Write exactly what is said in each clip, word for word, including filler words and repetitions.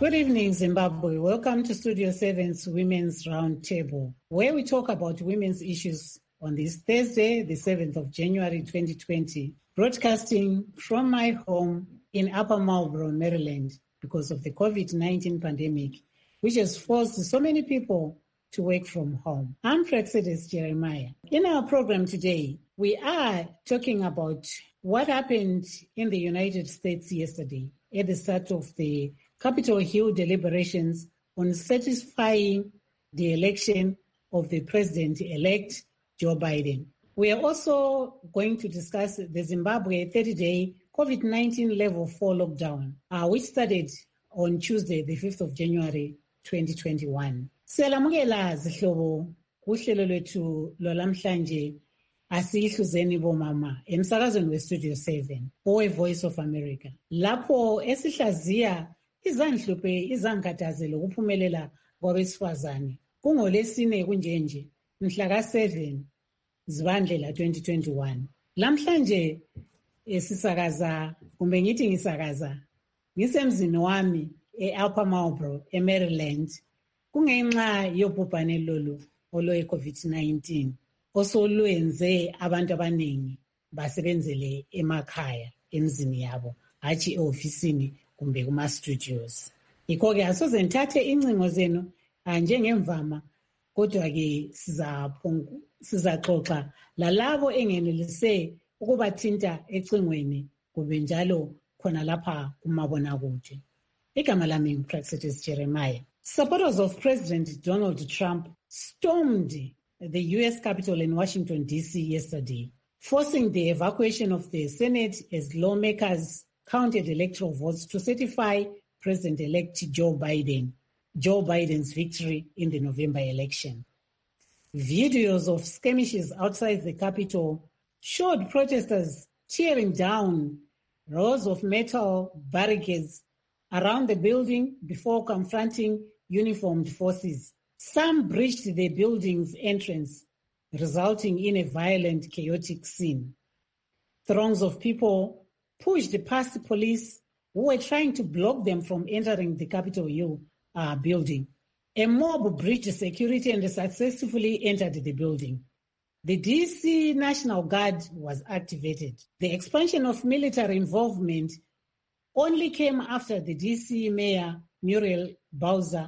Good evening, Zimbabwe. Welcome to Studio seven's Women's Roundtable, where we talk about women's issues on this Thursday, the seventh of January, twenty twenty, broadcasting from my home in Upper Marlboro, Maryland, because of the COVID nineteen pandemic, which has forced so many people to work from home. I'm Praxedis Jeremiah. In our program today, we are talking about what happened in the United States yesterday at the start of the Capitol Hill deliberations on certifying the election of the president-elect Joe Biden. We are also going to discuss the Zimbabwe thirty-day COVID nineteen level four lockdown, uh, which started on Tuesday, the fifth of January, twenty twenty-one. Siyalamukela zihlobo kuhlelo lwethu lwalamhlanje asiyihluzeni bomama emsakazweni weStudio seven owe Voice of America. Lapho esihlaziya izanhluphe izankathazo ukuphumelela kwabesifazane kungolesine kunjenje mhla ka seven Zibandlela twenty twenty-one. Lamhlanje esisakaza kumbe ngithi ngisakaza ngisemzini wami eUpper Marlboro eMaryland kungenxa yobhubhane lolu olwe COVID nineteen osolwenze abantu abaningi basebenzele emakhaya emzini yabo hathi eofisini kumbe kuma studios. Ikho ke asoze ngithathe incingo zenu njengemvama kodwa ke sizaphongu sizaxoxa lalabo engenelise ukubathinta ecingweni kube njalo khona lapha kumabona kude. Igama lami Praxedis Jeremiah. Supporters of President Donald Trump stormed the U S Capitol in Washington, D C yesterday, forcing the evacuation of the Senate as lawmakers counted electoral votes to certify President-elect Joe Biden, Joe Biden's victory in the November election. Videos of skirmishes outside the Capitol showed protesters tearing down rows of metal barricades around the building before confronting uniformed forces. Some breached the building's entrance, resulting in a violent, chaotic scene. Throngs of people pushed past police who were trying to block them from entering the Capitol Hill uh, building. A mob breached security and successfully entered the building. The D C National Guard was activated. The expansion of military involvement only came after the D C Mayor Muriel Bowser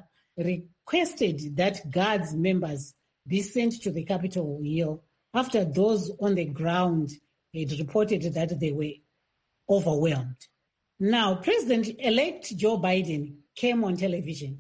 requested that Guards members be sent to the Capitol Hill after those on the ground had reported that they were overwhelmed. Now, President-elect Joe Biden came on television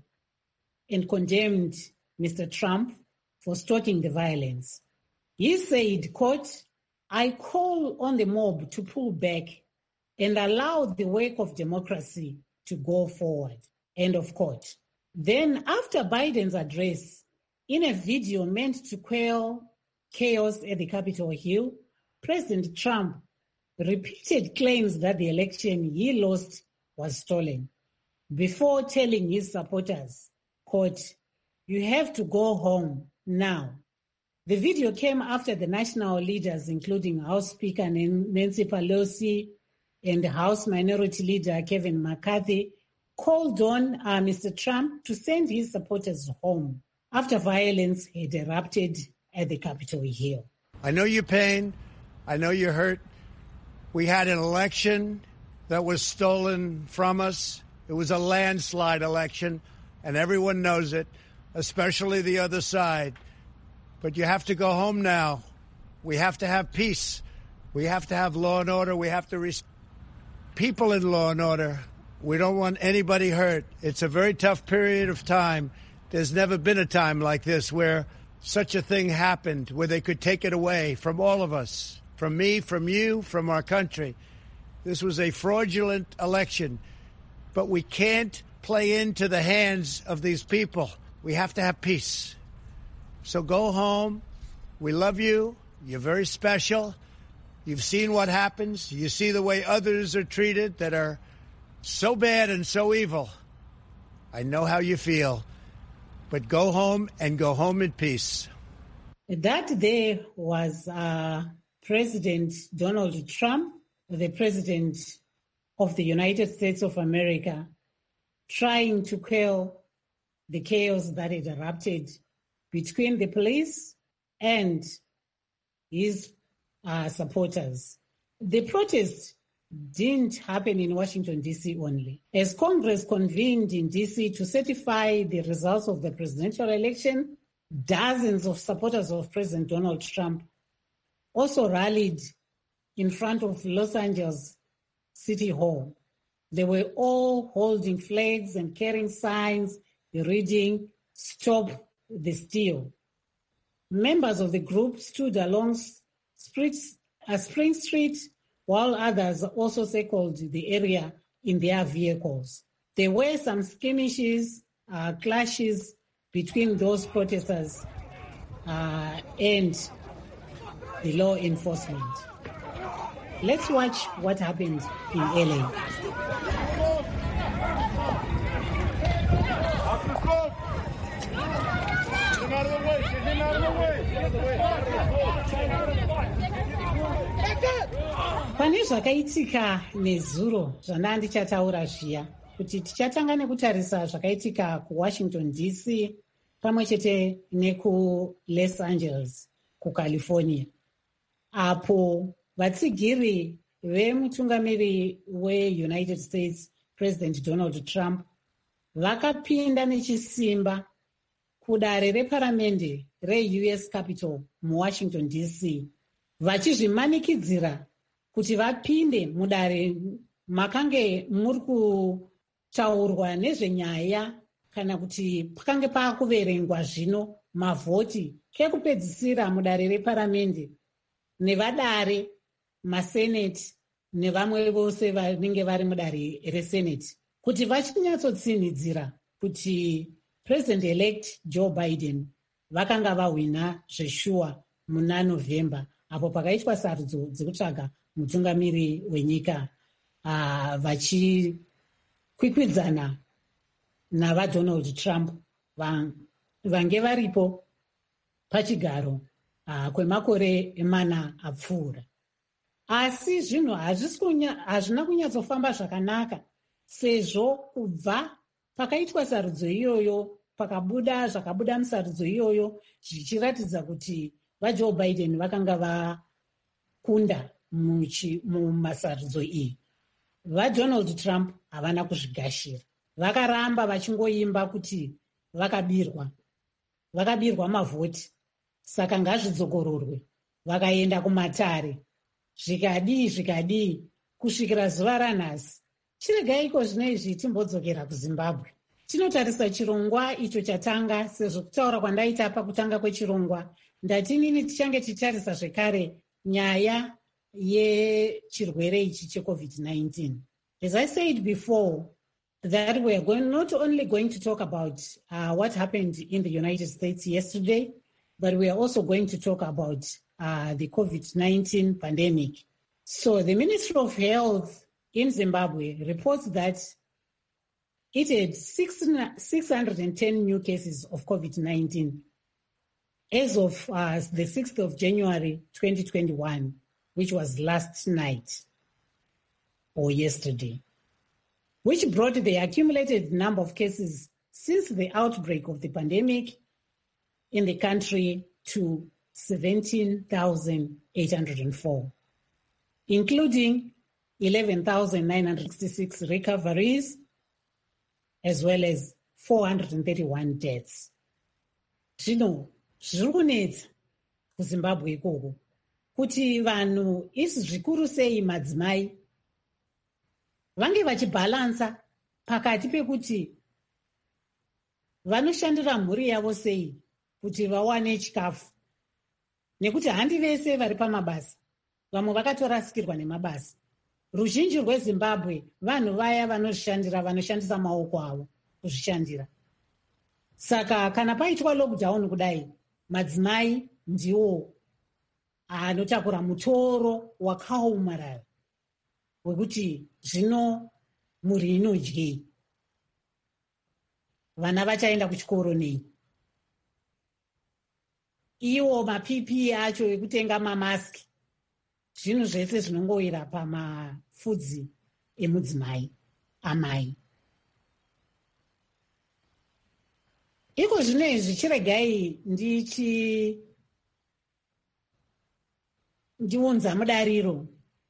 and condemned Mister Trump for stoking the violence. He said, quote, "I call on the mob to pull back and allow the work of democracy to go forward," end of quote. Then, after Biden's address, in a video meant to quell chaos at the Capitol Hill, President Trump repeated claims that the election he lost was stolen, before telling his supporters, quote, "You have to go home now." The video came after the national leaders, including House Speaker Nancy Pelosi and House Minority Leader Kevin McCarthy, called on uh, Mister Trump to send his supporters home after violence had erupted at the Capitol Hill. I know your pain. I know you're hurt. We had an election that was stolen from us. It was a landslide election, and everyone knows it, especially the other side. But you have to go home now. We have to have peace. We have to have law and order. We have to respect people in law and order. We don't want anybody hurt. It's a very tough period of time. There's never been a time like this where such a thing happened, where they could take it away from all of us, from me, from you, from our country. This was a fraudulent election, but we can't play into the hands of these people. We have to have peace. So go home. We love you. You're very special. You've seen what happens. You see the way others are treated that are so bad and so evil. I know how you feel. But go home and go home in peace. That day was uh, President Donald Trump, the President of the United States of America, trying to quell the chaos that had erupted between the police and his uh, supporters. The protest didn't happen in Washington, D C only. As Congress convened in D C to certify the results of the presidential election, dozens of supporters of President Donald Trump also rallied in front of Los Angeles City Hall. They were all holding flags and carrying signs reading, "Stop the Steal." Members of the group stood along Spring Street, while others also circled the area in their vehicles. There were some skirmishes, uh, clashes between those protesters uh, and the law enforcement. Let's watch what happened in L A. Pane zvakaitika nezuro zvana ndichataura zviya kuti tichatanga nekutarisa zvakaitika kuWashington D C pamwe chete nekuLos Angeles kuCalifornia, apo vatsigiri vemutungamiri weUnited States President Donald Trump vakapinda nechisimba kudare reparamende reU S Capitol muWashington D C vachizvimanikidzira kuti vapinde mudare makange muri kutaurwa nezvenyaya kana kuti pakange paakuverengwa zvino mavhoti kekupedzisira mudare reparamende nevadare maseneti nevamwe vose vanenge vari mudare reseneti kuti vachinyatsotsinhidzira kuti president-elect Joe Biden vakanga vahwina zveshuwa muna November apo pakaitwa sarudzo dzekutsvaga mutungamiri wenyika uh, vachikwikwidzana navaDonald Trump vange varipo pachigaro uh, kwemakore mana apfuura. Asi zvinhu hazvina kunyatsofamba zvakanaka sezvo kubva pakaitwa sarudzo iyoyo pakabuda zvakabuda musarudzo iyoyo zvichiratidza kuti vaJoe Biden vakanga vakunda mumasarudzo iyi. VaDonald Trump havana kuzvigashira, vakaramba vachingoimba kuti vakabirwa vakabirwa mavhoti, saka ngazvidzokororwe. Vakaenda kumatare zvikadii zvikadii kusvikira zuva ranhasi. Chiregaiko zvino izvi timbodzokera kuZimbabwe. Tinotarisa chirongwa icho chatanga, sezvo kutaura kwandaita pakutanga kwechirongwa ndatinini tichange tichitarisa zvekare nyaya yechirwere ichi cheCovid nineteen. As I said before, that we are going, not only going to talk about uh, what happened in the United States yesterday, but we are also going to talk about uh, the COVID nineteen pandemic. So the Ministry of Health in Zimbabwe reports that it had six hundred ten new cases of COVID nineteen as of uh, the sixth of January twenty twenty-one, which was last night or yesterday, which brought the accumulated number of cases since the outbreak of the pandemic in the country to seventeen thousand eight hundred four, including eleven thousand nine hundred sixty-six recoveries, as well as four hundred thirty-one deaths. Zvino zviri kunetsa kuZimbabwe ikoko kuti vanhu isi zvikuru sei madzimai vange vachibhalansa pakati pekuti vanoshandira mhuri yavo sei kuti vawane chikafu, nekuti handi vese vari pamabasa, vamwe vakatorasikirwa nemabasa. Ruzhinji rweZimbabwe vanhu vaya vanozvishandira, vanoshandisa maoko avo kuzvishandira. Saka kana paitwa lockdown kudai, madzimai ndiwo anotakura mutoro wakaomarara wekuti zvino mhuri inodyei, vana vachaenda kuchikoro nei, iwo maP P E acho ekutenga mamaski, zvinhu zvese zvinongowira pamafudzi emudzimai amai. iko zvino izvi chiregai ndichi ndiunza mudariro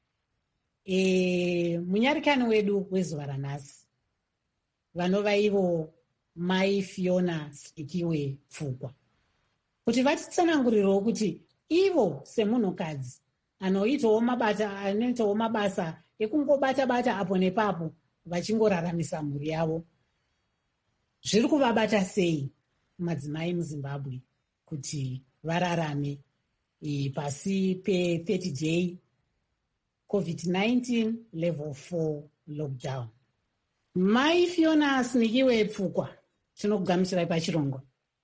e, munyarikani wedu wezuva ranhasi vanova ivo mai Fiona Slikiwe Pfukwa, kuti vatitsanangurirewo kuti ivo semunhukadzi anoitawo mabata anoitawo mabasa ekungobata bata apo nepapo vachingoraramisa mhuri yavo, zviri kuvabata sei madzimai muZimbabwe kuti vararame e, pasi pe thirty day COVID nineteen level four lockdown. Mai Fiona Slikiwe Pfukwa, tinokugamuchirai pachirongwa.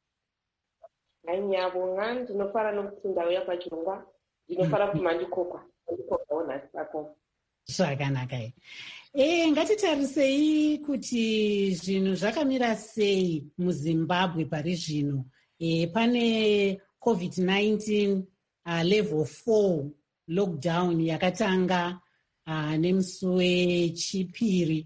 Nyabonga ndinofara nokuti ndauya pachirongwa, ndinofara kuti mandikokwa ndikokwawo nhasi pako. Zvakanaka. E, ngatitarisei kuti zvinhu zvakamira sei muZimbabwe pari zvino. E, pane COVID nineteen uh, level four lockdown yakatanga uh, nemusi wechipiri.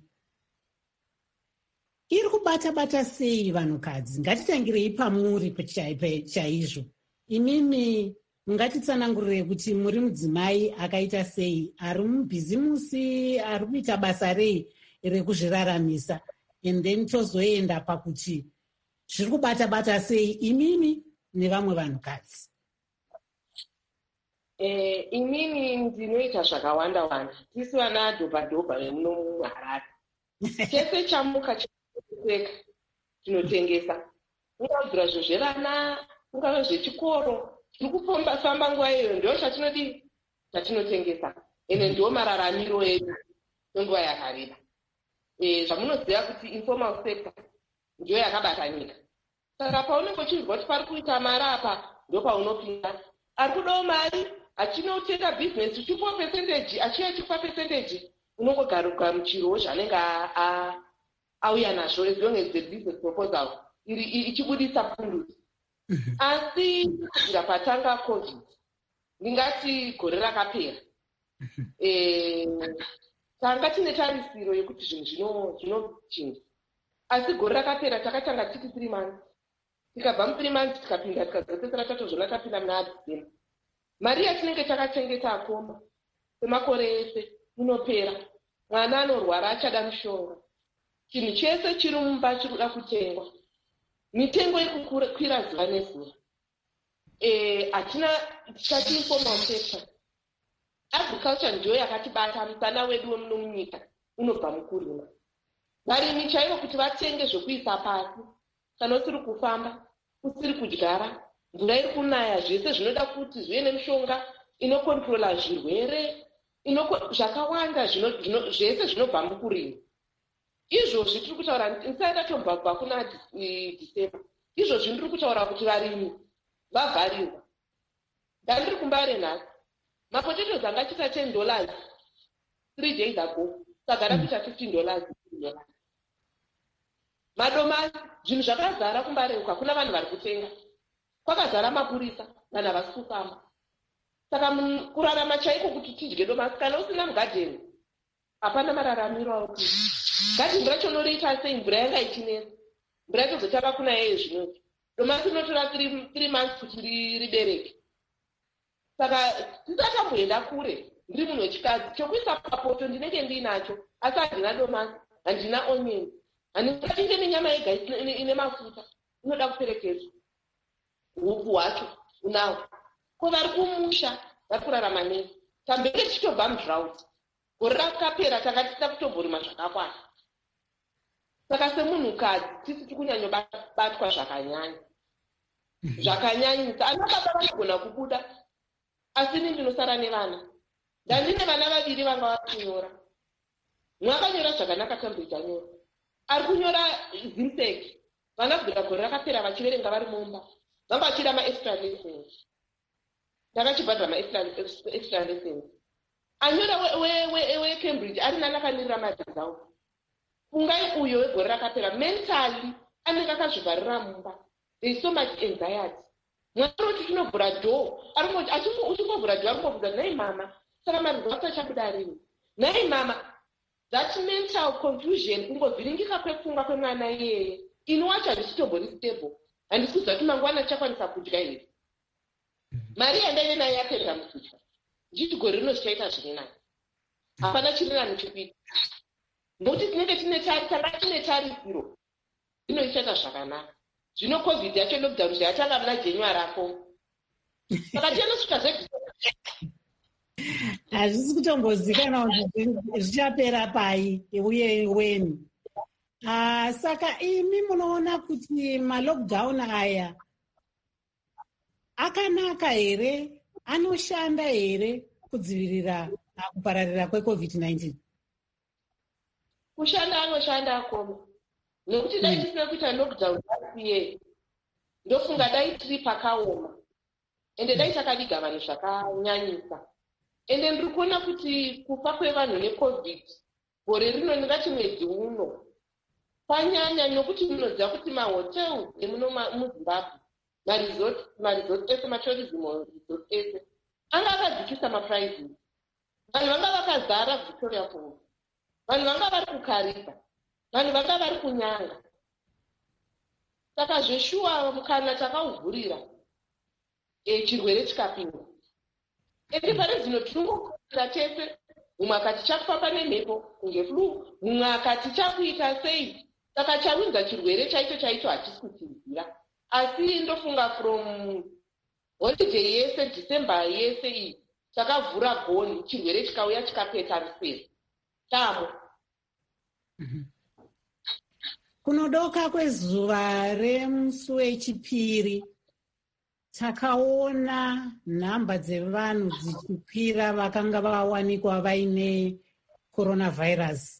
Iri kubata bata sei vanhukadzi? Ngatitangirei pamuri chaizvo. Imimi mungatitsanangurire kuti muri mudzimai akaita sei, ari mubhizimusi, ari kuita basa rei rekuzviraramisa, and then tozoenda pakuti zviri kubata bata sei imimi nevamwe vanhukadzi. Eh, imini ndinoita zvakawanda wanda, tisi vana dhobha dhobha vemuno muHarare. Chese chamuka cheka tinotengesa, ungavhura zvo zvevana, ungava zvechikoro, tiri kufamba famba nguva iyo, ndo chatinodi chatinotengesa, ene ndo mararamiro edu kwenguva yakareba. E, zvamunoziva kuti informal sector ndio yakabata nyika. Saka paunenge uchinzwa kuti pari kuita mari apa, ndo paunopinda. Ari kudawo mari, achinotenga business uchipa percentage, achiya chipa percentage, unongogaruka muchirowo zvanenge auya nazvo, as long as the business proposal iri ichibudisa pundutsi. Asi ndapatanga COVID, ndingati gore rakapera. Eh, tanga tine tarisiro yekuti zvinhu zvinochinja. Asi gore rakapera takatanga tiri three months. Tikabva mu three months tikapinda tikadzokera tatozvona tapinda muna December. Mari yatinenge takachengeta akoma semakore ese inopera. Mwana anorwara achada mushonga. Chinhu chese chiri mumba chiri kuda kutengwa. Mitengo iri kukwira zuva nezuva. Eh, atina tikati informal sector. Agriculture ndio yakatibata musana wedu wemuno munyika unobva mukurima. Varimi chaivo kuti vatenge zvokuisa pasi, kana usiri kufamba, usiri kudyara, mvura iri kunaya, zvese zvinoda kuti zvive nemishonga inokontrola zvirwere, zvakawanda zvese zvinobva mukurima. Izvozvi tiri kutaura, ndisaenda tobva kuna December, izvozvi ndiri kutaura kuti varimi vavharirwa. Ndandiri kumbare nhasi, mapotatoes anga achiita ten dollars three days ago, sagara kuita fifteen dollars. Madomasi, zvinhu zvakazara kumbareuka, kuna vanhu vari kutenga. Kwakazara mapurisa, vanhu havasi kufamba. Saka kurarama chaiko kuti tidye domasi, kana usina mugadheni, hapana mararamiro auti. Gadheni racho noriita sei mvura yanga ichinesa. Mvura yatozotanga kuna yeye zvinoti. Domasi rinotora three months kuti ribereke. Saka tisatamboenda kure, ndiri munhu wechikadzi, chokuisa papoto ndinenge ndinacho, asi handina domasi, handina onion. Handingatinde nenyama yega ine mafuta, inoda kuperekedzwa. Huku hwacho unawo. Ko vari kumusha, vari kurarama nei. Tambenge tichitobva mudrought. Gore rakapera takati tida kutomborima zvakakwana. Saka semunhukadzi tisi tikunyanyobatwa zvakanyanya. Zvakanyanyisa. Ana baba vanogona kubuda, asi ini ndinosara nevana. Ndandine vana vaviri vanga vari kunyora. Mwakanyora zvakanaka Cambridge anyora. Ari kunyora Zimtech. Vana kubvira gore rakapera vachiverenga vari mumba. Vanga vachida ma-extra lessons. Ndakachibhadhara ma-extra lessons. Anyora weCambridge ari nani akanirira madzawo. Ungai uyo wegore rakapera mentally anenge akazvivharira mumba. There is so much anxiety. Mwana roti tinovhura dhoo. Uchingovhura dhoo arikubvunza, nhai mama, saka marizalta achabuda rini? Nhai mama, that mental confusion, kungovhiringika kwepfungwa kwemwana iyeye, ini wacho handisichombori stable. handisi kuziva kuti mangwana tichakwanisa kudya here. Mari yandaive nayo yapera mukudya, ndichiti gore rino zvichaita zviri nani, hapana chiri nani chikuita, nokuti tinenge tine tanga tine tarisiro ino ichaita zvakanaka. Zvino covid yacho lockdown zvayatanga muna January ako, saka tianosvika zve hazvisi kutombozikana kuti zvichapera pai uye weni. Uh, saka imi munoona kuti malockdown aya akanaka here, anoshanda here kudzivirira kupararira kwecovid nineteen? Kushanda anoshanda akoma, nokuti dai tisina kuita lockdown yasiye ndofunga dai tiri pakaoma, ende dai takaviga vanhu zvakanyanyisa. Ende ndiri kuona kuti kufa kwevanhu necovid gore rino ndingati mwedzi uno panyanya, nokuti munoziva kuti mahotelu emuno muZimbabwe, maresort maresort ese, matourism resort ese anga akadzikisa maprizes. Vanhu vanga vakazara Victoria Falls, vanhu vanga vari kukarika, vanhu vanga vari kunyanga. Saka zveshuwa mukana takauvhurira e chirwere chikapinda. Ende pari zvino tinongokuira tese, mumwe akati chakufamba nemhepo kunge flu, mumwe akati chakuita sei. Saka chawinza chirwere chaicho chaicho hatisi kuchiziva. Asi ndofunga from holiday yese, December yese iyi, takavhura goni, chirwere chikauya chikapeta rusere. Tamo. Kunodoka kwezuva remusi wechipiri, takaona nhamba dzevanhu dzichikwira vakanga vawanikwa vaine coronavirus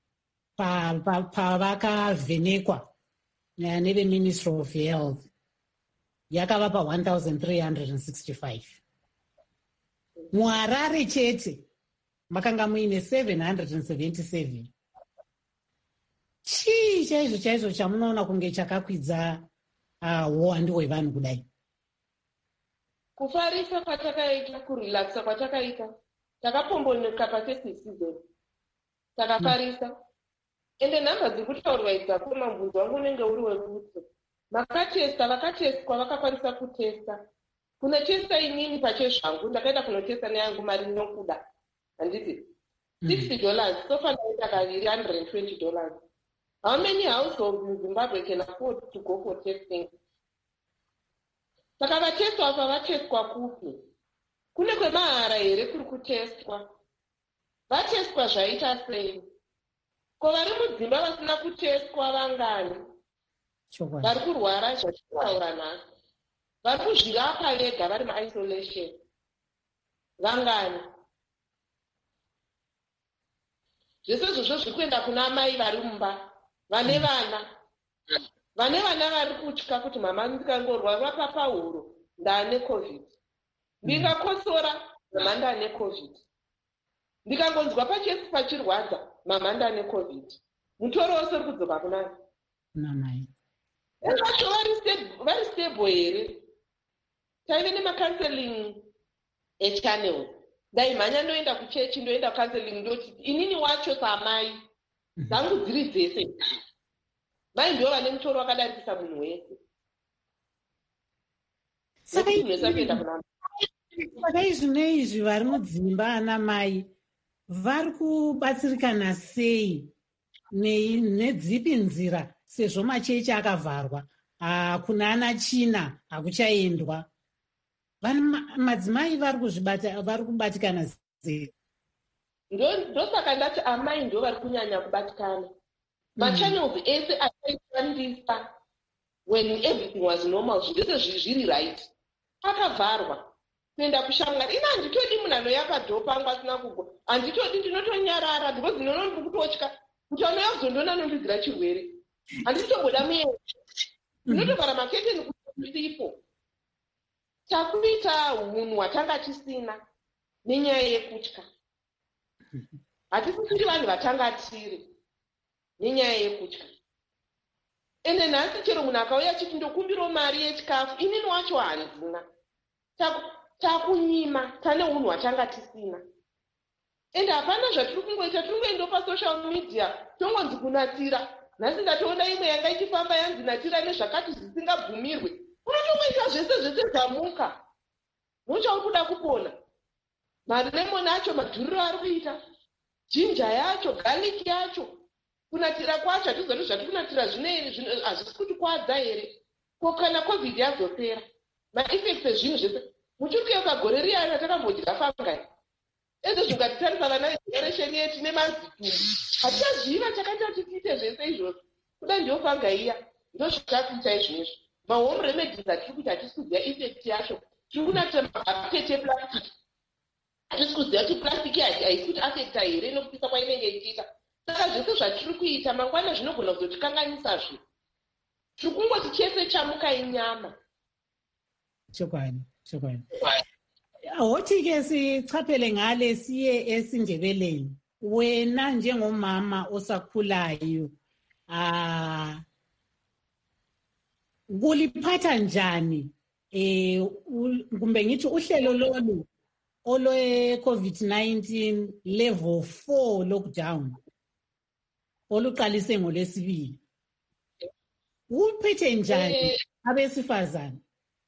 pavakavhenekwa pa, pa neveministry of health, yakava pa one thousand three hundred sixty-five. muHarare chete makanga muine seven hundred seventy-seven. Chii chaizvo chaizvo chamunoona kunge chakakwidza uwandu uh, hwevanhu kudai? Kufarisa kwatakaita, kurelaxa kwatakaita, takapombonoka pafestive season, takafarisa. Mm. Ende nhamba dziri kutaurwa idzako, mabvunzo wangu unenge uri wekuti makatesta, vakatestwa vakakwanisa kutesta. Kunotesta inini pache zvangu, ndakaenda kunotesta neyangu mari nokuda, handiti sixty dollars, sofa ndaita kaviri one hundred twenty dollars. How many households in Zimbabwe can afford to go for testing? Saka vatestwa apa vatestwa kupi? Kune kwemahara here kuri kutestwa? Vatestwa zvaita sei? Ko vari mudzimba vasina kutestwa vangani? Vari kurwara zvatitaura nhasi, vari kuzvirapa vega vari muisolation vangani? Zvese izvozvo zviri kuenda kuna mai vari mumba, vane vana, vane vana vari kutya kuti mama ndikangorwara papahuro ndane covid, ndikakosora mama ndane covid, ndikangonzwa pachesi pachirwadza mama ndane covid. Mutoro wose uri kudzoka kunani? Namai. Vacho vari stable here? Taive nemacounseling echannels. Ndaimhanya ndoenda kuchechi, ndoenda counseling, ndoti inini wacho samai dzangu dziri dzese. Mai ndio vane mutoro wakadarikisa munhu wese. Saka izvi izvi vari mudzimba ana mai vari kubatsirikana sei nedzipi nzira, sezvo machechi akavharwa, kuna ana China hakuchaendwa? Madzimai vari kuzvibata, vari kubatikana sei? Ndosaka ndati amai ndio vari kunyanya kubatikana. Machannels ese aishandisa when everything was normal, zvese zviri right, akavharwa. Kuenda kushamwari, ina handitodi munhu anouya padhoo pangu asina kugwa, handitodi, ndinotonyarara because ndinoona ndiri kutotya kuti anouya kuzondiona nondidzira chirwere, handitotomboda muyecho, ndinotovhara maketeni kuti ndipo. Takuita hunhu hwatanga tisina nenyaya yekutya. Hatisisiri vanhu vatanga tiri nenyaya yekutya. Ende nhasi chero munhu akauya achiti ndokumbirawo mari yechikafu, inini wacho handina. Takunyima, tane hunhu hwatanga tisina. Ende hapana zvatiri kungoita, tiri kungoenda pasocial media tongonzi kunatira nhasi ndatoona imwe yanga ichifamba yanzi natira nezvakati zvisingabvumirwe. Unotomboita zvese zvese zvamuka. Muchauri kuda kupona. Maremoni acho madhuriro ari kuita. Jinja yacho, garlic yacho. Kunatira kwacho hatizoti zvati kunatira zvine hazvisi kuti kwadza here. Ko kana covid yazopera. Ma-effects ezvinhu zvese. Muchiri kuyoka gore riyani ratakambodya fangai. Ende zvingatitarisa vana vegeneration yetu nemazitumbu. Hatichaziva chakaita kuti tiite zvese izvozvo. Kuda ndiyo fangai iya. Ndozvitakuita izvozvo. Ma-home remedies atiri kuti hatisi kuziva effect yacho. Tiri kunatira mabhaketi eplastic. Hatisi kuziva kuti plastic haisi kuti affecta here nokupisa kwainenge ichiita. Saka zvese zvatiri kuita mangwana zvinogona kuzotikanganisazve. Tiri kungoti chese chamuka inyama. Chokwadi, chokwadi. Hothi-ke sichaphele ngale siye esindebeleni. Wena njengomama osakhulayo, ah kuliphatha njani eh kumbe ngithi uhlelo lolu olwe COVID nineteen level four lockdown oluqalise ngolesibili? Uphethe njani abesifazane?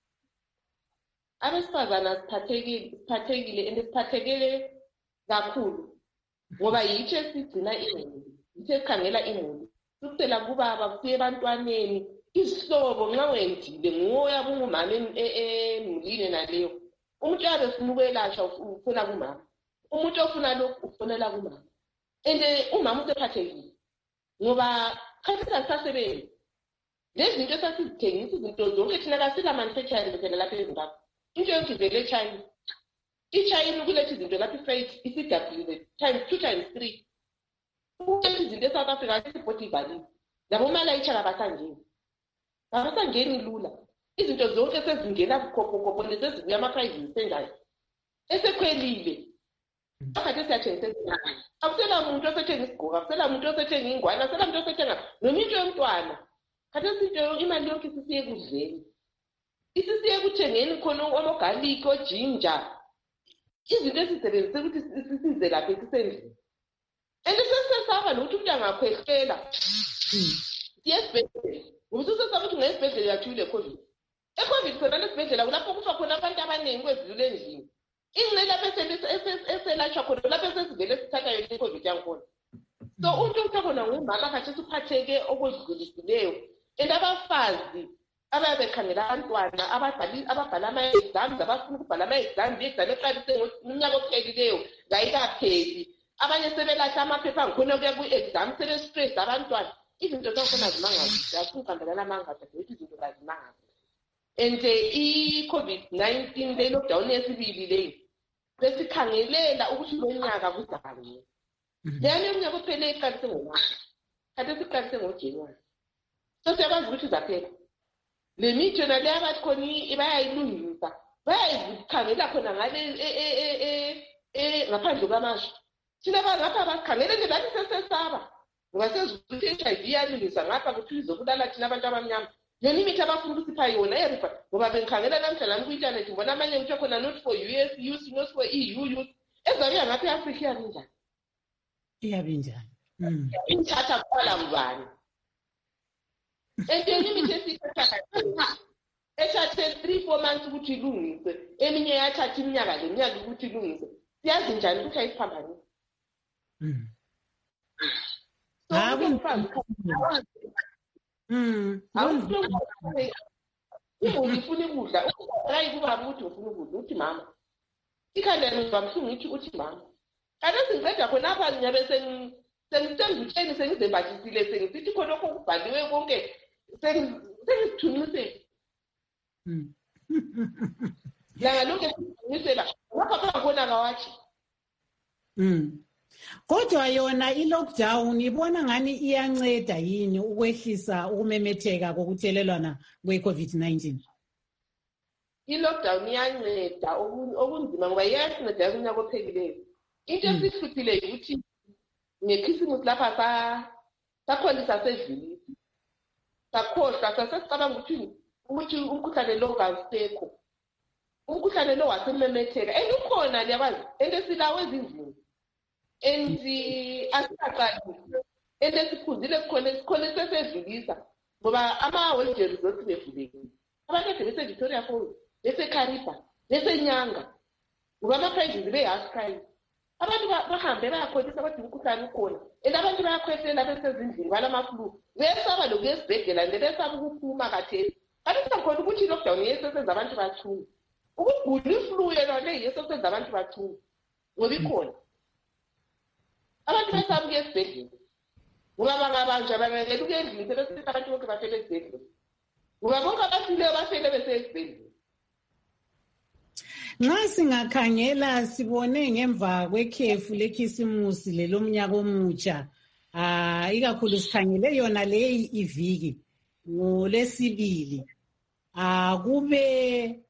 Abesifazane asiphathekile siphathekile ende siphathekile kakhulu ngoba yithi esigcina imuli, yithi esikhangela imuli. Kusela kubaba kusiye ebantwaneni, isihlobo nxa wendile nguwo yabungumama emulini naleyo. Umuntu yabe ufuna ukwelashwa ufuna kumama. Umuntu ofuna lokhu ufonela kumama. Ende umama usephathekile ngoba khathesi asisasebenzi. Lezi zinto esasizithengisa izinto zonke thina kasila manufacturing phela lapha eZimbabwe. Into yonke ivele eChina. IChina ukuletha izinto lapha ifreight isidabulile times two times three. Ukuletha izinto eSouth Africa isibhodi ivaliwe. Labo malayitsha kabasangeni. Kabasangeni lula. Izinto zonke sezingena kukhophokhopho nesezibuya ama-private sendayo. Esekhwelile. Akade siyathenga sezingane. Akusela umuntu osethenga isigqoko, akusela umuntu osethenga ingwane, akusela umuntu osethenga nominto yomntwana. Kade sinto imali yonke sisiye kudleni. Isisiye kuthengeni khona omogarlic, ojinja. Izinto esisebenzise ukuthi sisize lapha esisendlini. Ende sesesaba nokuthi umuntu angakhwehlela. Siyesibhedlela. Ngoba usesaba ukuthi ngesibhedlela yathule COVID. E-COVID khona lesibhedlela kulapho kufa khona abantu abaningi kwezidlule endlini. Ingqe lapha eselashwa khona lapha esesivele sithatha yona i-COVID yakhona. So umuntu ukhona ngumama khathesi uphatheke okwedlulisileyo. And abafazi ababekhangela abantwana ababhala ama-exams abafuna ukubhala ama-exams i-exam eqalise ngomnyaka ophelileyo ngayikapheli. Abanye sebelahla amaphepha ngikhona kuya ku-exam sebe-stress abantwana. Izinto zakhona zimangazi asingihambelana amangazi ukuthi izinto zazimangazi. And i-COVID nineteen le lockdown yesibili leyo besikhangelela ukuthi lo nyaka kuzakanye. Leyani yomnyaka ophele iqalise ngomwaka. Kade siqalise ngoJanuary. So siyakwazi ukuthi zaphela. Le mithi yona le abathi khona bayayilungisa. Bayayikhangela khona ngale eh ngaphandle kwamasho. Thina ngapha bakhangela nje bathi sesesaba. Ngoba sezukuthi i-H I V yalungisa ngapha kuthi izokudala thina abantu abamnyama. Yona imithi abafuna ukusipha yona erifa ngoba bengikhangela namhla nami ku-internet ngibona amanye ngithe khona not for U S use, not for E U use. Ezakuya ngapha e-Afrika iyabe njani? Iyabe njani? Mm. Inthatha kuqala ngubani? Entweni imithi esiyithatha ethathe three four months ukuthi ilungise. Eminye yathatha iminyaka leminyaka ukuthi ilungise. Siyazi njani ukuthi ayisiphambanisi? Mm. So Mm. awufuna ufuna ukudla hayi kuba ukuthi ufuna ukudla uthi mama ikhanda ngibamhlungu ngithi uthi mama kana sinqeda khona apha nyabe sengitsheni sengizembathisile sengisithi khona lokho kubhaliwe konke sengithunqise Mm. la lonke singizela ngapha khona kawathi. Mm. Kodwa yona i-lockdown ibona ngani iyanceda yini ukwehlisa ukumemetheka kokuthelelwana kwe-COVID nineteen? I-lockdown iyanceda okunzima ngoba iyasinceda kunyaka ophelileyo. Into esihluphile ukuthi ngekhisimusi lapha sakholisa sedlulile. Sakhohlwa sasesicabanga ukuthi ukuthi umkhuhlane lo ngawusekho. Umkhuhlane lo wasememetheka. Endukhona liyabazi ento silawe ezindlini. Endi asaqali ende siphuzile khona sikhona sesedlulisa ngoba ama-wage resorts bevulekile abantu ade bese-Victoria Falls bese-Kariba bese-Nyanga ngoba ama-prices be-half-price abantu bahambe bayakhohlisa kodwa umkhuhlane ukhona and abantu bayakhwehlela besezindlini balamaflu besaba lokuya esibhedlela nje besaba ukuphuma kathesi kanti sakhona ukuthi i-lockdown yesesenza abantu bathunga ukugula iflu yena le yesesenza abantu bathunga ngoba ikhona abantu basaba ukuya esibhedlela ngoba bangabanje bangekela ukuya endlini sebesithi abantu bonke bafele esibhedlela ngoba bonke abafileyo bafele besesibhedlela. Nxa singakhangela sibone ngemva kwekhefu lekhisimusi lelomnyaka omutsha ah ikakhulu sikhangele yona leyi iviki ngolesibili ah kube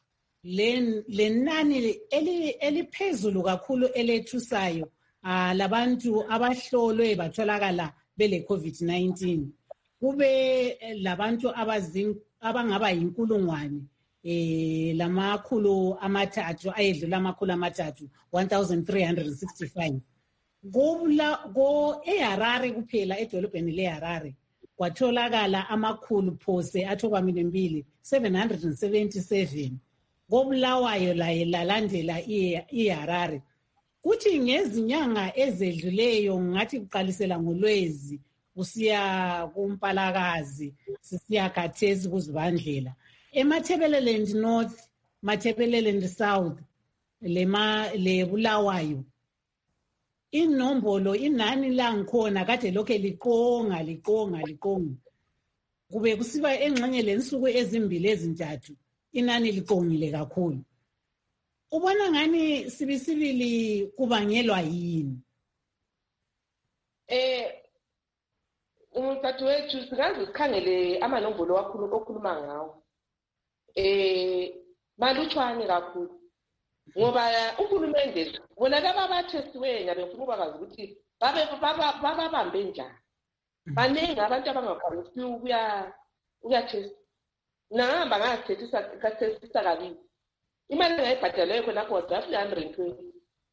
lenani eliphezulu kakhulu elethusayo ah labantu abahlolwe batholakala bele COVID nineteen kube labantu abangaba yinkulungwane eh lamakhulu amathathu ayedlula amakhulu amathathu one thousand three hundred sixty-five kubla go eHarare kuphela edolobheni leHarare kwatholakala amakhulu phose athoba mbili seven hundred seventy-seven kobulawayo laye lalandela iHarare kuthi ngezinyanga ezedluleyo ngathi kuqalisela ngolwezi kusiya kumpalakazi sisiya khathesi kuzibandlela eMatabeleland North, Matabeleland South, lema lebulawayo. Inombolo inani langikhona kade lokho liqonga liqonga liqonga. Kube kusiba engxenye lensuku ezimbili ezintathu inani liqongile kakhulu. Ubona ngani sibisibili kubangelwa yini? Eh umthathu wethu singaze sikhangele amanombolo wakhulu okhuluma ngawo. Eh malutshwane kakhulu ngoba uhulumende bona laba bathestiwe ngabe ngifuna ukwazi ukuthi babe bababambe njani baningi abantu abangakwanisi ukuya ukuya test nahamba ngathethisa kathestisa kabili imali engayibhadalayo khona kwa three hundred twenty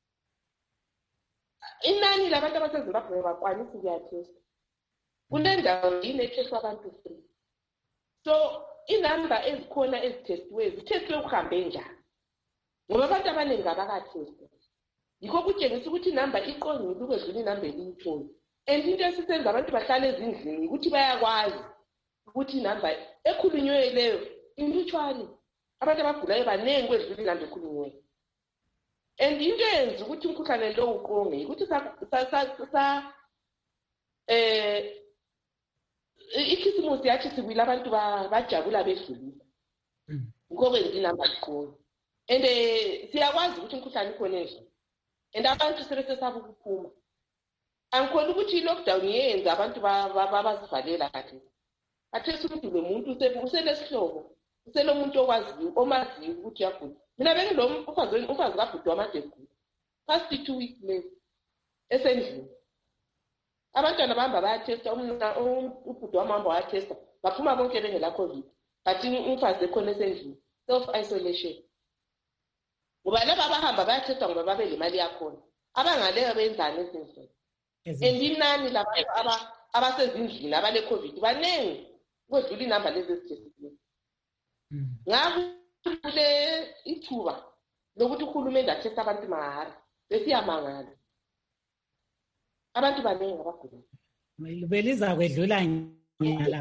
inani labantu abaseZimbabwe bakwanisa ukuya test kunendawo inetheswa abantu free so inamba ezikhona ezithestiwe zithestiwe ukuhambe njani ngoba abantu abaningi abakathesti yikho kutshengisa ukuthi inamba iqongile ukwedlula inamba eliyithoni and into esisenza abantu bahlale ezindlini ukuthi bayakwazi ukuthi inamba ekhulunywe leyo ilutshwane abantu abagulayo baningi kwedlula inamba ekhulunywe and into eyenza ukuthi umkhuhlane lo uqonge ukuthi sa eh ikhisimusi yathi sibuyile abantu bajabula bedlulisa ngoba inamba iqonge and siyakwazi ukuthi umkhuhlane ukhona nje and abantu sebesesaba ukuphuma angikhona ukuthi i-lockdown yenza abantu babazivalela kahle athethi ukuthi lo muntu uselesihlobo uselo muntu okwaziyo omaziyo ukuthi yagula mina beke lo umfazi umfazi kabhuti wamade egula past two weeks later esendlini abantwana bahamba bayathesta ubhuti wamahamba wayathesta baphuma bonke bengela COVID but umfazi ekhona esendlini self isolation ngoba laba abahamba bayathesta ngoba babe le mali yakhona abangaleyo benzani ezindlini and inani labantu abasezindlini abale COVID baningi kodlula inamba lezi ezithestiwe ngakho kule ithuba lokuthi uhulumende athesta abantu mahara besiyamangala abantu baningi abagula beliza kwedlula nyala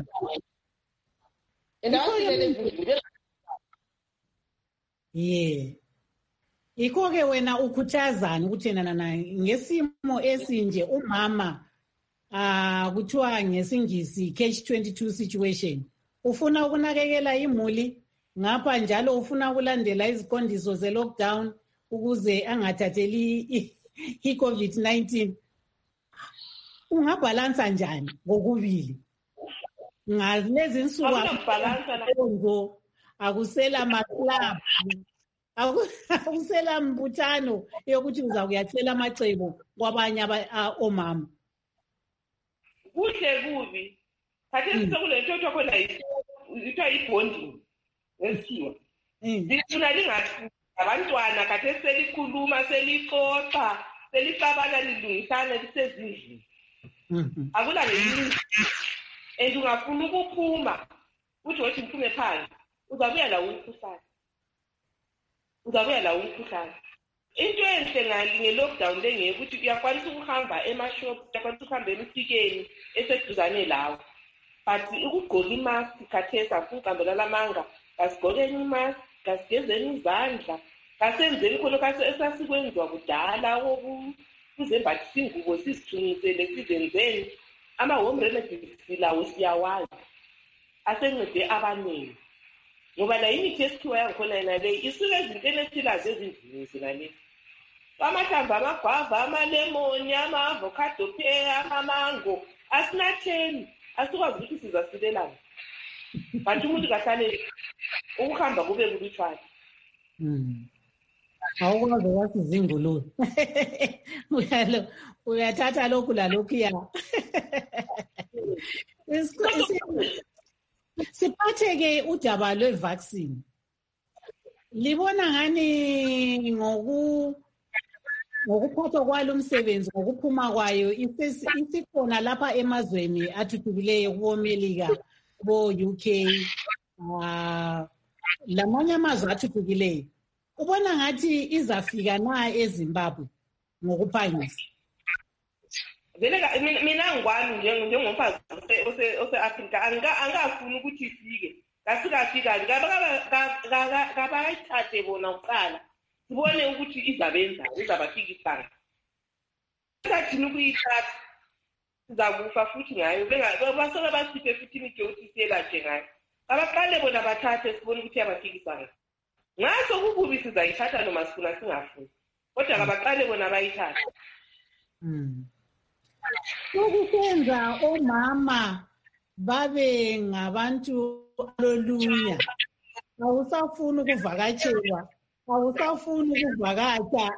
yeah ikho ke wena ukhuthazana ukuthi yena na ngesimo esinje umama ah kuthiwa ngesingisi catch twenty-two situation ufuna ukunakekela imuli ngapha njalo ufuna ukulandela iziqondiso ze lockdown ukuze angathatheli i-COVID nineteen ungabhalansa njani ngokubili ngalezi insuku akubhalansa akusela maclub akusela mbuthano yokuthi uza kuyacela amacebo kwabanye omama kuhle kubi khathesi sokulento khona ithiwa i-bonding ngesikhiwa lifuna lingathi abantwana khathesi selikhuluma selixoxa selixabana lilungisana lisezindlini akula ngenyini and ungafuna ukuphuma uthi wathi ngiphume phandle uzabuya la umkhuhlane uzabuya la umkhuhlane into enhle ngali nge-lockdown le ukuthi uyakwanisa ukuhamba ema-shop uyakwanisa ukuhamba emsikeni eseduzane lawo but ukugqoka imask khathesi afuqambela lamanga kasigqokeni imask kasigezeni izandla kasenzeni khona kaso esasikwenziwa kudala ukuzembathisa ingubo sizithunisele sizenzeni ama-home remedies silawo siyawazi asencede abaningi ngoba la imithi yesikhiwa yangikhona yena le isuke ezintweni esilazo ezindlini zina le amahlamvu amagwava amalemoni ama-avocado pear amamango asinatheni asikwazi ukuthi sizasilelana but umuntu kahlale ukuhamba kube kulutshwane awukwazi wathi izingululu uyathatha lokhu lalokhuya siphathe-ke udaba lwe-vaccine libona ngani ngokuphathwa kwalo umsebenzi ngokuphuma kwayo isikhona lapha emazweni athuthukileyo kubo-Melika kubo-U K uh, lamanye amazwe athuthukileyo ubona ngathi izafika na eZimbabwe ngokuphangisa vele mina ngwami njengomfazi ose-Afrika angafuni ukuthi ifike kasikafika kabayithathe bona kuqala sibone ukuthi izabenza izabafikisana sathini ukuyithatha sizakufa futhi ngayo basoke basiphe futhi imithi yokuthi siyelatshe ngayo abaqale bona bathathe sibone ukuthi yabafikisana ngaso kukubi sizayithatha noma sifuna singafuni kodwa kabaqale bona bayithathe ukusenza omama babe ngabantu alolunya awusafuni ukuvakatshelwa awusafuni ukuvakatha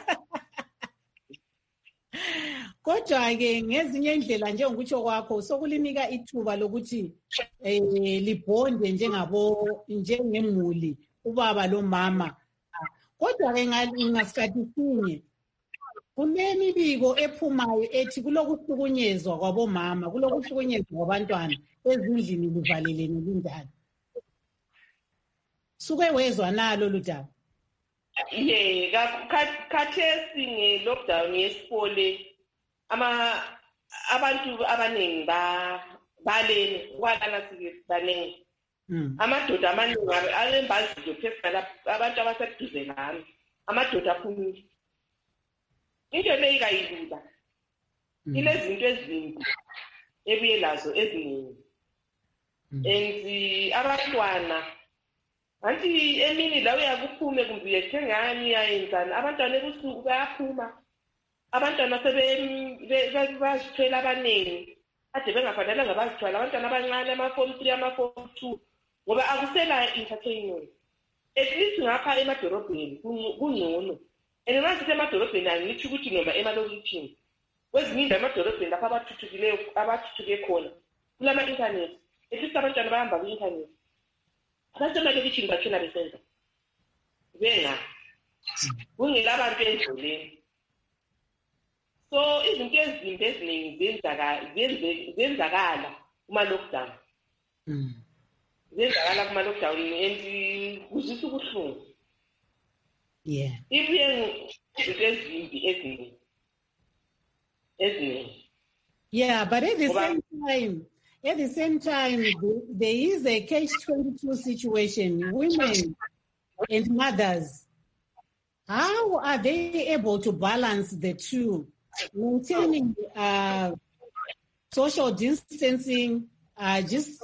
kodwa-ke ngezinye indlela njengokutsho kwakho sokulinika ithuba lokuthi eh, libhonde njengabo njengemuli ubaba lomama kodwa-ke ngasikhathi sinye kunemibiko ephumayo ethi kulokuhlukunyezwa kwabomama kulokuhlukunyezwa kwabantwana ezindlini livalelene linjalo suke wezwa nalo ludaba ye khathesi nge-lockdown yesikole ama abantu abaningi balene kwalana sike baningi amadoda amaningi alembaziyo phezulu abantu abaseduze nami amadoda aphumile into le ikayilula ilezinto ezimbi ebuye lazo eziningi and abantwana anti emini la uyakuphume kumbe uyethengani uyayenzani abantwana ebusuku bayaphuma abantwana sebazithwela abaningi ade bengafanelanga bazithwala abantwana abancane ama-form three ama-form two ngoba akusela entertainment at least ngapha emadorobheni kungcono and ngasithi emadorobheni angithi ukuthi noma emalokitshini kwezinye indawo emadorobheni lapho abathuthukileyo abathuthuke khona kulama-internet at least abantwana bahamba ku-internet abasemalokitshini bathina besenza benga kungela abantu endleleni so izinto ezimbi eziningi zenzakala kuma-lockdown zenzakala kuma-lockdown and kuzisa ubuhlungu yeah ibuye izinto ezimbi eziningi eziningi yeah but at the same time At the same time, there is a catch twenty-two situation. Women and mothers, how are they able to balance the two, maintaining uh, social distancing, uh, just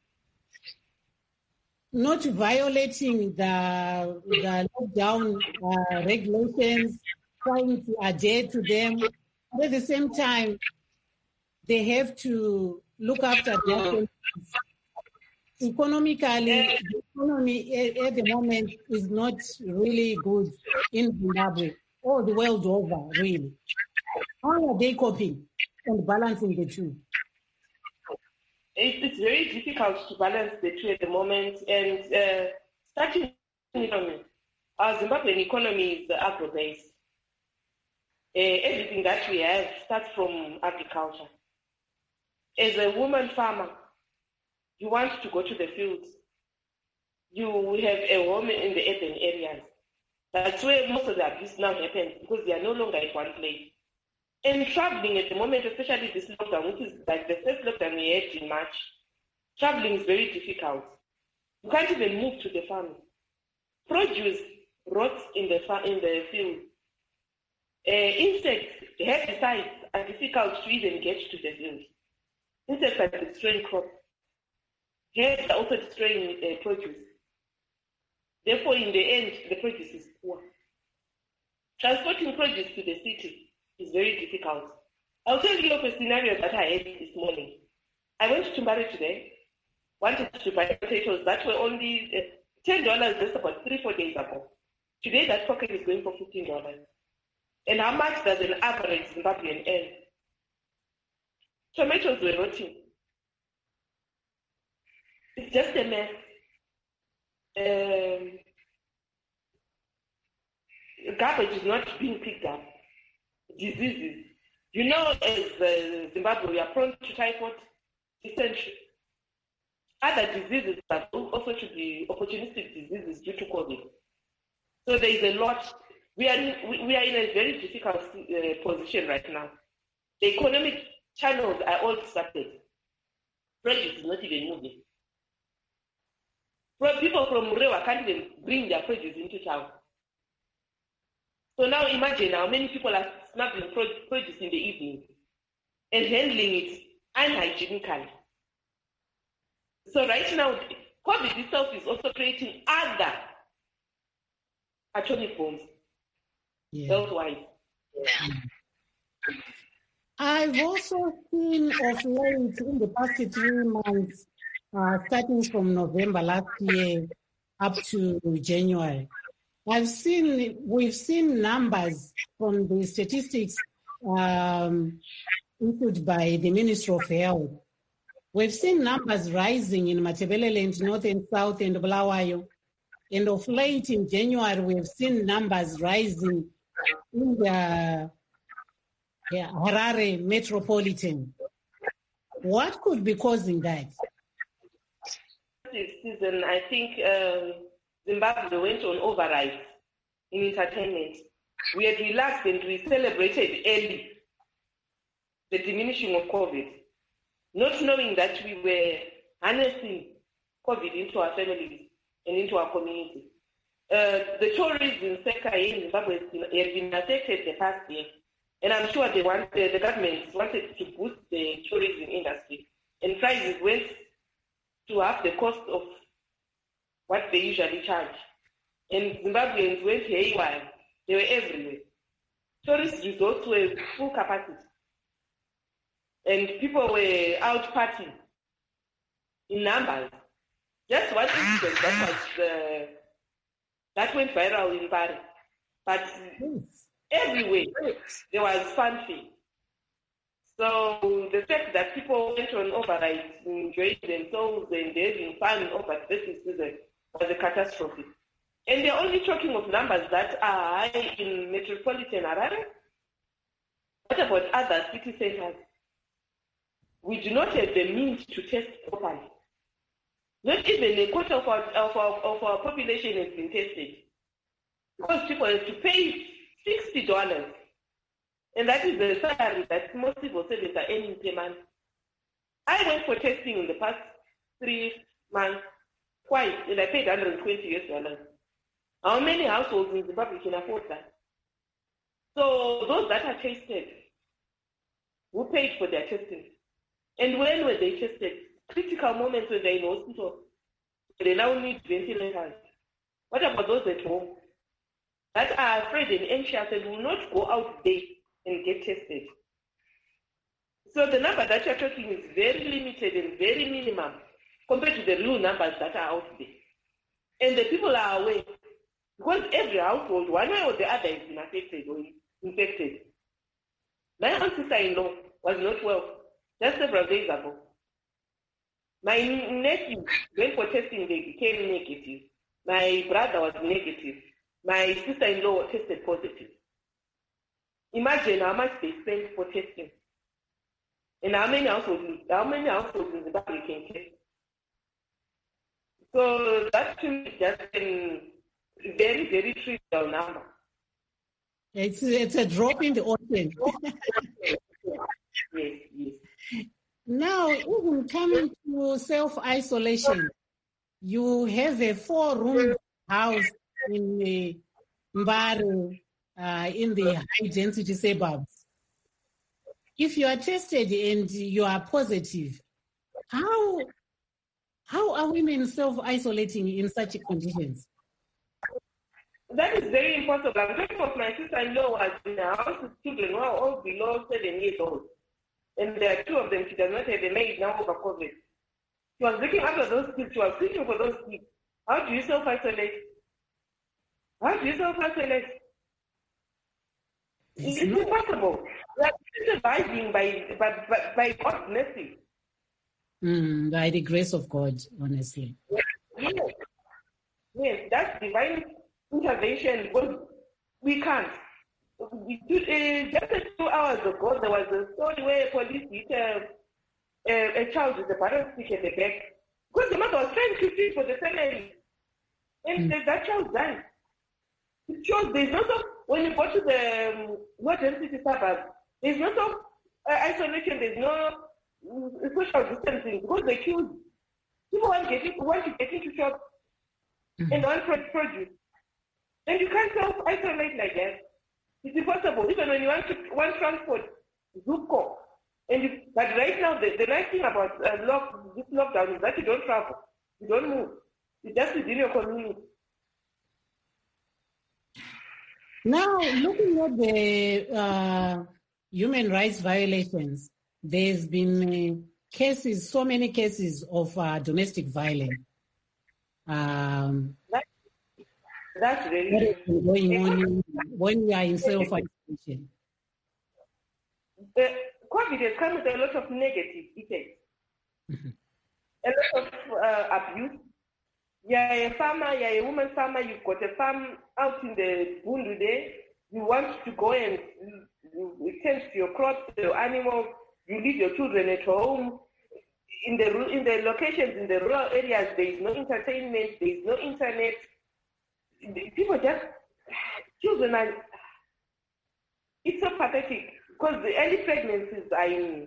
not violating the, the lockdown uh, regulations, trying to adhere to them. But at the same time, they have to look after their families. Economically, the economy at the moment is not really good in Zimbabwe or the world over, really. How are they coping and balancing the two? It's very difficult to balance the two at the moment. And uh, starting economy, our Zimbabwean economy is agro-based. Uh, everything that we have starts from agriculture. as a woman farmer, you want to go to the fields. You have a home in the urban areas. That's where most of the abuse now happens, because they are no longer at one place. And traveling at the moment, especially this lockdown, which is like the first lockdown we had in March, traveling is very difficult. You can't even move to the farm. Produce rots in the fa- in the field. Uh, insects, herbicides are difficult to even get to the field. Insects are destroying crops. Herbs are also destroying uh, produce. Therefore, in the end, the produce is poor. Transporting produce to the city is very difficult. I'll tell you of a scenario that I had this morning. I went to Mbare today, wanted to buy potatoes that were only uh, ten dollars just about three, four days ago. Today, that pocket is going for fifteen dollars. And how much does an average Zimbabwean earn? Tomatoes were rotting. It's just a mess. Um, garbage is not being picked up. Diseases. You know, as uh, Zimbabwe, we are prone to typhoid, dysentery. Other diseases that also should be opportunistic diseases due to COVID. So there is a lot. We are in, we are in a very difficult uh, position right now. The economic channels are all disrupted. Produce is not even moving. People from Murewa can't even bring their produce into town. So now imagine how many people are smuggling produce in the evening and handling it unhygienically. So right now, COVID itself is also creating other atomic bombs yeah. worldwide. Yeah. I've also seen of late in the past three months, uh, starting from November last year up to January, I've seen we've seen numbers from the statistics um, issued by the Ministry of Health. We've seen numbers rising in Matabeleland, North and South, and Bulawayo. And of late in January, we've seen numbers rising in the yeah, Harare metropolitan. What could be causing that? This season, I think um, Zimbabwe went on override in entertainment. We had relaxed and we celebrated early the diminishing of COVID, not knowing that we were harnessing COVID into our families and into our community. Uh, the tourism sector in Zimbabwe has been, has been affected the past year, and I'm sure they want, the, the government wanted to boost the tourism industry, and prices went to half the cost of what they usually charge. And Zimbabweans went haywire. They were everywhere. Tourist resorts were full capacity. And people were out partying in numbers. Just one incident that was uh, that went viral in Paris. But everywhere there was fanfare. So the fact that people went on override, enjoying themselves and having fun over this season was a catastrophe. And they're only talking of numbers that are high in metropolitan Harare. What about other city centers? We do not have the means to test properly. Not even a quarter of our, of our, of our population has been tested. Because people have to pay sixty dollars. And that is the salary that most civil servants are earning per month. I went for testing in the past three months, twice, and I paid one hundred twenty U S dollars. How many households in Zimbabwe can afford that? So those that are tested, who paid for their testing? And when were they tested? Critical moments when they're in hospital. They now need ventilators. What about those at home that are afraid and anxious and will not go out there and get tested? So the number that you're talking is very limited and very minimum compared to the real numbers that are out there. And the people are aware because every household, one way or the other, has been affected or infected. My own sister-in-law was not well just several days ago. My nephew went for testing, they became negative. My brother was negative. My sister-in-law tested positive. Imagine how much they spent for testing. And how many households, how many households in Zimbabwe can care? So that to me is just a very, very trivial number. It's, it's a drop in the ocean. Yes, yes. Now, even coming to self-isolation, you have a four-room house in uh, Mbare, uh, in the high-density suburbs. If you are tested and you are positive, how how are women self-isolating in such conditions? That is very impossible. I'm talking of my sister-in-law was in a house with children who are all below seven years old. And there are two of them, she does not have a maid now over COVID. She was looking after those kids, she was searching for those kids. How do you self-isolate? How do you self-isolate? It's, it's impossible. We are surviving by, by, by, by God's mercy. Mm, by the grace of God, honestly. Yes, yes, that's divine intervention because we can't. We did, uh, just two hours ago, there was a story where police hit a, a, a child with a barrel stick at the back because the mother was trying to feed for the family. And mm. that child died. It shows there's no so, when you go to the um, low density suburbs, there's no so, uh, isolation, there's no uh, social distancing because they kill people want to get into, want to get into shops mm. and want produce. And you can't self-isolate like that. It's impossible. Even when you want to want transport, Zuko. And you, but right now, the, the nice thing about uh, lock, this lockdown is that you don't travel, you don't move. You just within your community. Now, looking at the uh, human rights violations, there's been uh, cases, so many cases of uh, domestic violence. Um, that, that's really going on when we are in self-isolation. The COVID has come with a lot of negative effects. Mm-hmm. A lot of uh, abuse. You're a farmer, you're a woman farmer, you've got a farm out in the Bundu there, you want to go and tend to your crops, your animals, you leave your children at home. In the, in the locations, in the rural areas, there is no entertainment, there is no internet. People just, children are, it's so pathetic because the early pregnancies are in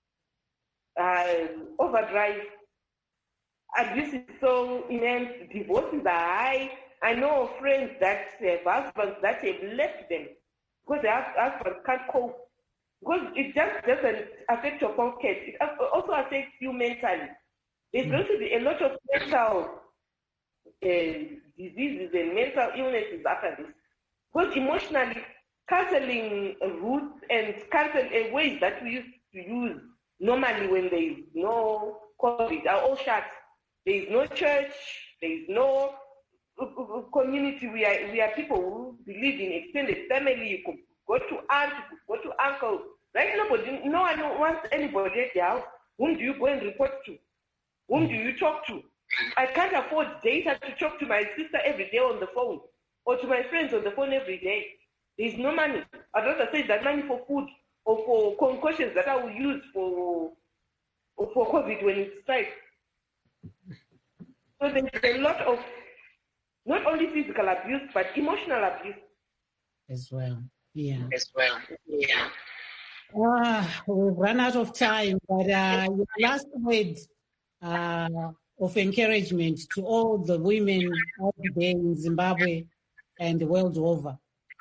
uh, overdrive. Abuse is so immense, divorces are high. I know friends that have husbands that have left them because their husbands can't cope. Because it just doesn't affect your pocket, it also affects you mentally. There's going to be a lot of mental uh, diseases and mental illnesses after this. Because emotionally, counseling routes and counseling uh, ways that we used to use normally when there is no COVID are all shut. There is no church, there is no community. We are, we are people who believe in extended family. You could go to aunt, you could go to uncle. Right? Nobody, no one wants anybody at their house. Whom do you go and report to? Whom do you talk to? I can't afford data to talk to my sister every day on the phone or to my friends on the phone every day. There is no money. I'd rather save that money for food or for concussions that I will use for, for COVID when it strikes. So there's a lot of not only physical abuse, but emotional abuse. As well, yeah. As well, yeah. Uh, we've run out of time, but uh, your last word uh, of encouragement to all the women out there in Zimbabwe and the world over.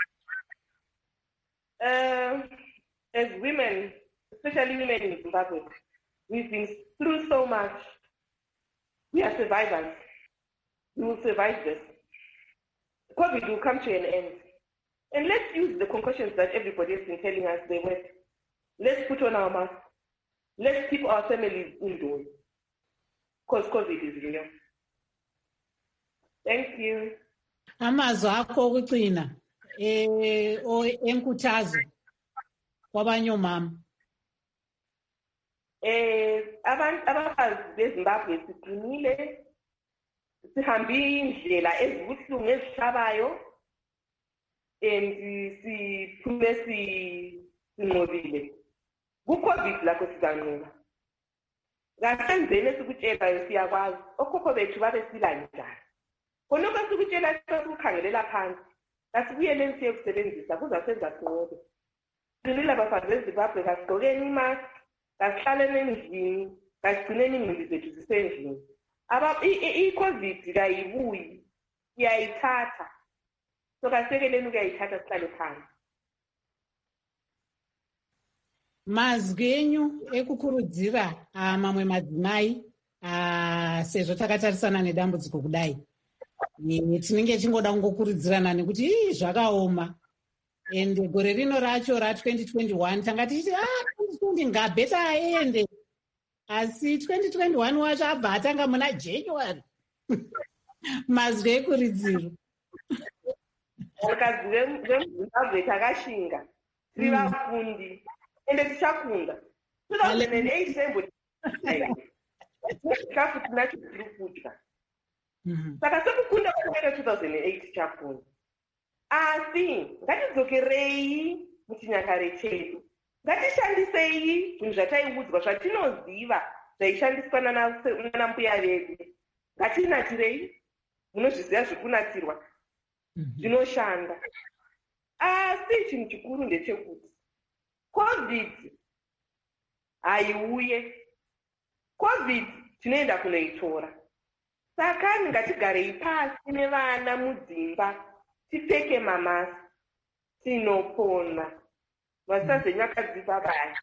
Uh, as women, especially women in Zimbabwe, we've been through so much. We are survivors. We will survive this. COVID will come to an end. And let's use the concussions that everybody has been telling us they work. Let's put on our masks. Let's keep our families indoors. Because COVID is real. Thank you. Amazwi akho okucina eh o enkuthazo kwabanye omama. Eh abantu abafazi beZimbabwe siqinile sihambe indlela ezibuhlungu ezishabayo and siphume sinqobile ku-COVID lakho sizanquba. Ngasenzeni esikutshelayo siyakwazi okhokho bethu babesila njani. Khonokho esikutshela sikukhangelela phansi kasibuyeleni siye kusebenzisa kuzasenza sinqobe. Sinile bafazi beZimbabwe kasigqokeni imask kasihlaleni endlini kasigcineni imimbi zethu zisendlini. I-COVID kayibuyi iyayithatha so kasekeleni ukuyayithatha sihlale phansi. Mazwi enyu ekukurudzira mamwe madzimai sezvo takatarisana nedambudziko kudai tinenge chingoda kungokurudzirana nekuti ii zvakaoma ende gore rino racho ra-twenty twenty-one tanga tichiti ah twenty twenty ngabheta aende asi twenty twenty-one wacho abva atanga muna January. Mazwi ekurudziro. Vakadzi vemuZimbabwe takashinga tiri vafundi ende tichakunda. two thousand eight sembo chikafu tinacho tiri kudya. Saka sekukunda kwakapera two thousand eight tichakunda. Asi ngatidzokerei muchinyakare chedu. Ngatishandisei zvinhu zvataiudzwa zvatinoziva zvaishandiswa nana mbuya vedu. Ngatinatirei munozviziva zvekunatirwa zvinoshanda. Asi chinhu chikuru ndechekuti COVID haiuye. COVID tinoenda kunoitora. Saka ngatigarei pasi nevana mudzimba tipfeke mamasi tinopona. Vasazenyakadzisa baya.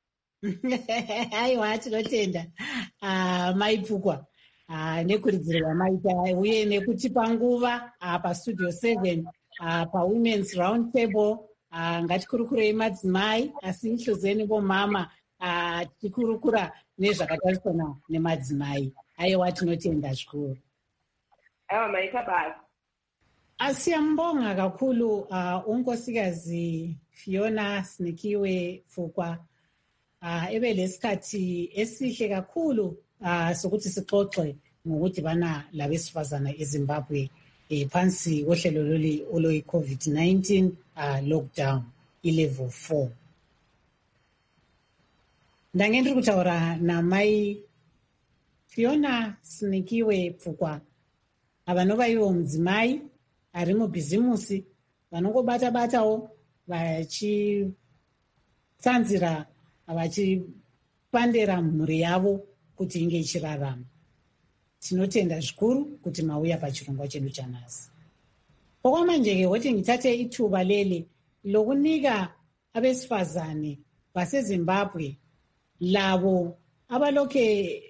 Aiwa tinotenda maipfukwa nekurudziro yamaita uye nekutipa nguva pastudio seven pawomen's round table. Ngatikurukurei madzimai asi ihluzeni vomama tichikurukura nezvakatarisana nemadzimai. Aiwa tinotenda zvikuru. Aiwa maita basa. Asiyambonga kakhulu uh, unkosikazi Fiona Sinikiwe Pfukwa uh, ebe lesikhathi esihle kakhulu uh, sokuthi sixoxe ngokudibana labesifazana eZimbabwe eh, phansi kohlelo lolu oloyi COVID nineteen uh, lockdown level four. Ndange ndiri kutaura namai Fiona Sinikiwe Pfukwa avanova ivo mudzimai ari mubhizimusi vanongobata-batawo vachitsanzira vachipandera mhuri yavo kuti inge ichirarama. Tinotenda zvikuru kuti mauya pachirongwa chedu chanhasi. Okwamanjeke hoti ngitate ithuba leli lokunika abesifazane baseZimbabwe labo abaloke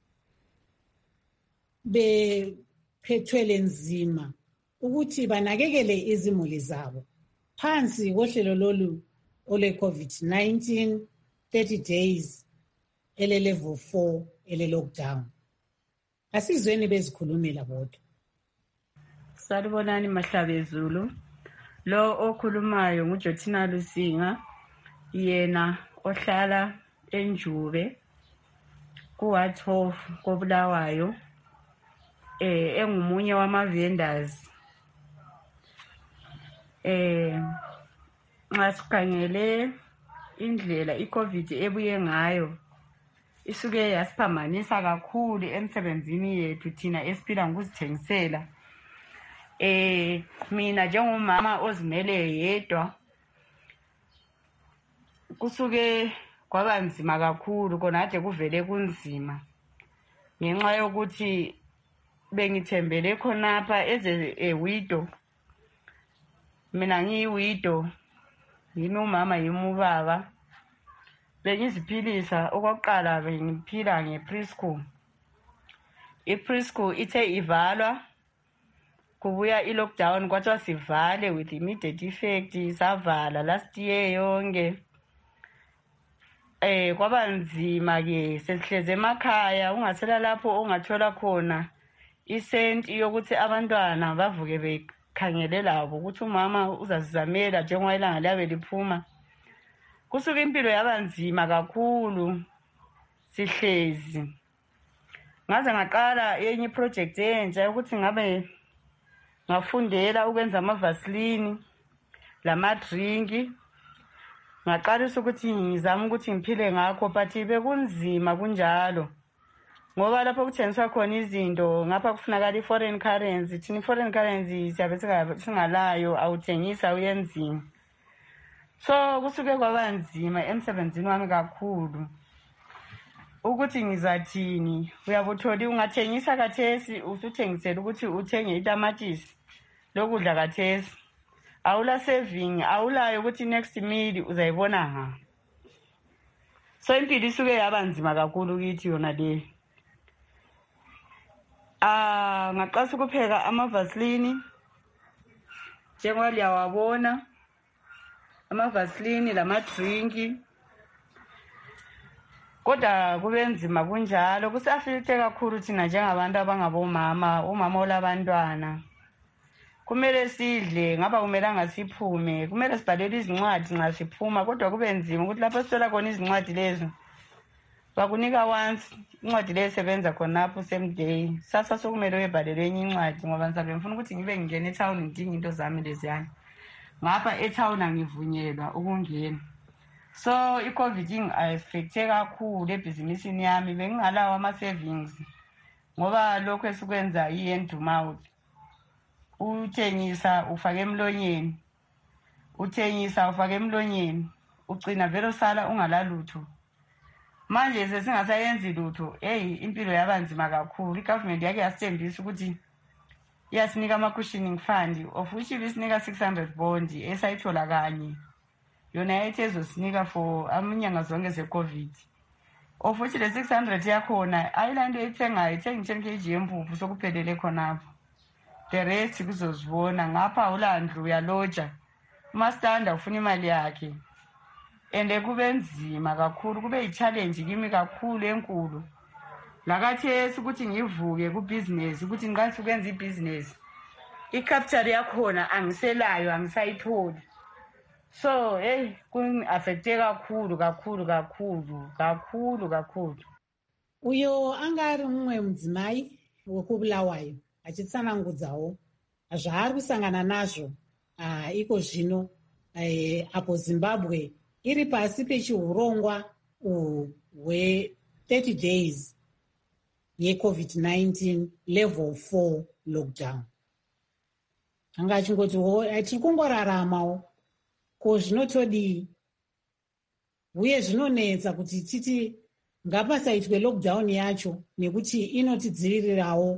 bephethwele nzima ukuthi banakekele izimuli zabo phansi kohlelo lolu ole COVID nineteen thirty days ele level four ele lockdown. Asizweni bezikhulumela bodwa. Salibonani Mahlabezulu. Lo okhulumayo nguJothina Lusinga, yena ohlala eNjube ku-Ward twelve koBulawayo, eh engumunye wama vendors. Eh ngasikhangele indlela iCovid ebuye ngayo isuke yasiphambanisa kakhulu emsebenzini yethu thina esiphila ngokuzithengisela. Eh mina njengomama ozimele yedwa kusuke kwaba nzima kakhulu kona ade kuvele kunzima ngenxa yokuthi bengithembele khonapha eze a widow. Mina ngiyiwidow, yimi umama yimi ubaba. Bengiziphilisa okokuqala bengiphila ngepreschool. Ipreschool ithe ivalwa kubuya ilockdown kwathiwa sivale with immediate effect, savala last year yonke. Eh kwaba nzima ke sesihleze emakhaya ungathela lapho ongathola khona isenti yokuthi abantwana bavuke bekhangele labo ukuthi umama uzazizamela njengoba ilanga liyabe liphuma. Kusuka impilo yaba nzima kakhulu sihlezi. Ngaze ngaqala yenye project entsha ukuthi ngabe ngafundela ukwenza ama vaseline lama drink ngaqalisa ukuthi ngizama ukuthi ngiphile ngakho but bekunzima kunjalo ngoba lapho kuthengiswa khona izinto ngapha kufunakala i-foreign currency thina i-foreign currency siyabe singalayo awuthengisa uyenzima so kusuke kwaba nzima emsebenzini wami kakhulu ukuthi ngizathini uyabutholi ungathengisa kathesi usuthengisela ukuthi uthenge itamatisi lokudla kathesi awula saving awulayo ukuthi next meal uzayibona ha so impilo isuke yaba nzima kakhulu kithi yona le ah ngaqasa ukupheka amavaseline njengoba liyawabona amavaseline lama drink kodwa kube nzima kunjalo kusafike kakhulu thina njengabantu abangabomama umama olabantwana kumele sidle ngaba kumelanga siphume kumele sibhalele izincwadi nxa siphuma kodwa kube nzima ukuthi lapho sithola khona izincwadi lezo bakunika once incwadi leyo sebenza khonapho same day sasa sokumele uyebhalele enye incwadi ngoba ngizabe ngifuna ukuthi ngibe ngingena etown ngidinga into zami leziyana ngapha etown angivunyelwa ukungena so i-covid ingi-affecte kakhulu ebhizinisini yami bengingalawo ama-savings ngoba lokhu esikwenza i-hand to mouth uthengisa ufake emlonyeni uthengisa ufake emlonyeni ugcina vele usala ungalalutho manje sesingasayenzi lutho hey impilo yaba nzima kakhulu igovernment yake yasithembisa ukuthi iyasinika ama-cushioning fund of which ibisinika six hundred bond esayithola kanye yona yayithi ezosinika for aminyanga zonke ze-covid of which le six hundred yakhona ayila nto eyithengayo ithenga ten k g yempuphu sokuphelele khonapho the rest kuzozibona ngapha ulandlu uyaloja umastanda ufuna imali yakhe ende kube nzima kakhulu kube yi-challenge kimi kakhulu enkulu lakathesi ukuthi ngivuke ku-business ukuthi ngiqalise ukwenza i-business i-capital yakhona angiselayo angisayitholi so hey kun-affecte kakhulu kakhulu kakhulu kakhulu kakhulu uyo anga ari mumwe mudzimai wekubulawayo achitsanangudzawo zvaari kusangana nazvo uh, iko zvino uh, apo zimbabwe iri pasi pechihurongwa uhu hwe-thirty days yecovid nineteen level four lockdown anga achingoti tiri kungoraramawo ko zvinotodii uye zvinonetsa kuti titi ngapasaitwe lockdown yacho nekuti inotidzivirirawo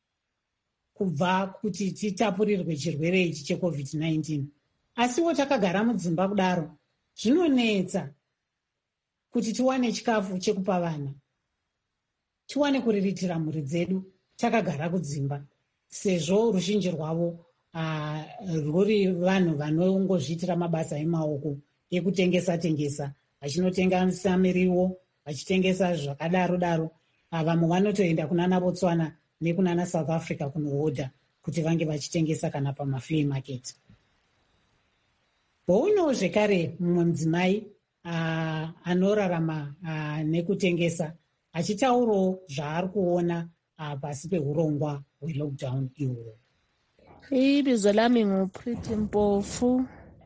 kubva kuti titapurirwe chirwere ichi checovid nineteen asiwo takagara mudzimba kudaro zvinonetsa kuti tiwane chikafu chekupa vana tiwane kuriritira mhuri dzedu takagara kudzimba sezvo ruzhinji rwavo uh, rwuri vanhu vanongozviitira mabasa emaoko ekutengesa tengesa vachinotengesa miriwo vachitengesa zvakadaro daro uh, vamwe vanotoenda kunana Botswana nekunana South Africa kunohodha kuti vange vachitengesa kana pamaflea market. Bouno zvekare mumwe mudzimai uh, anorarama uh, nekutengesa achitaurawo zvaari kuona uh, pasi pehurongwa hwelockdown ihwo. Ibizo lami nguPriti Mpofu,